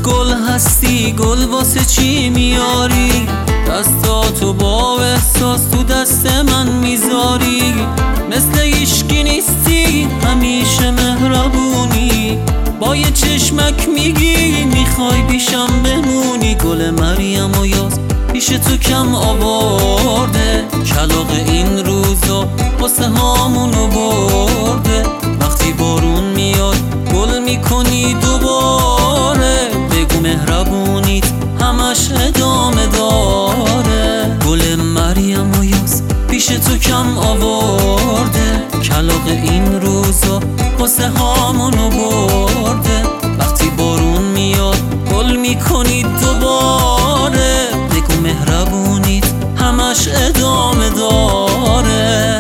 گل هستی گل واسه چی میاری؟ دستاتو با احساس تو دست من میذاری. مثل هیشکی نیستی همیشه مهربونی، با یه چشمک میگی میخوای پیشم بمونی. گل مریم و یاس پیش تو کم آورده، کلاغ این روزا قصه هامونو برده. وقتی بارون میاد گل میکنی دوباره، بگو مهربونیت همش ادامه داره. گل مریم و یاس پیش تو کم آورده، کلاغ این روزا قصه هامونو برده. وقتی بارون میاد گل میکنی دوباره، بگو مهربونیت همش ادامه داره.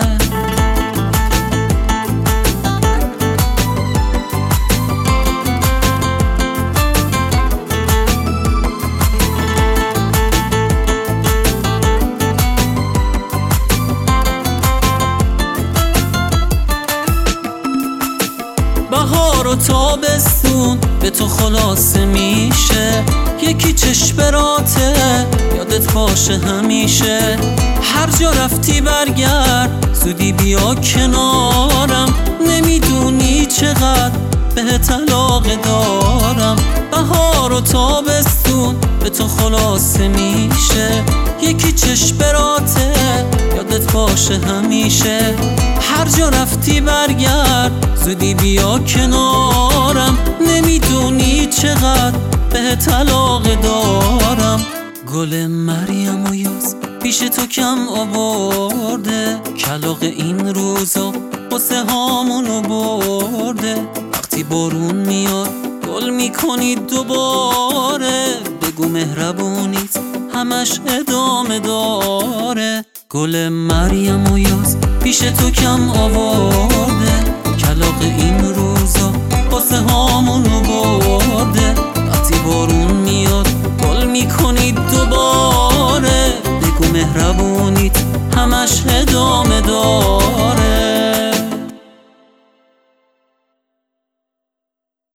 بهار و تابستون به تو خلاصه میشه، یکی چشمراته یادت باشه همیشه. هر جا رفتی برگرد زودی بیا کنارم، نمیدونی چقدر بهت علاقه دارم. بهار و تابستون به تو خلاصه میشه، یکی چشمراته یادت باشه همیشه. هر جا رفتی برگرد زودی بیا کنارم، نمیدونی چقدر بهت علاقه دارم. گل مریم و یاس پیش تو کم آورده، کلاغ این روزا قصه هامونو برده. وقتی بارون میاد گل میکنی دوباره، بگو مهربونیت همش ادامه داره. گل مریم و یاس پیش تو کم آورده، کلاغ این روزا قصه هامونو برده.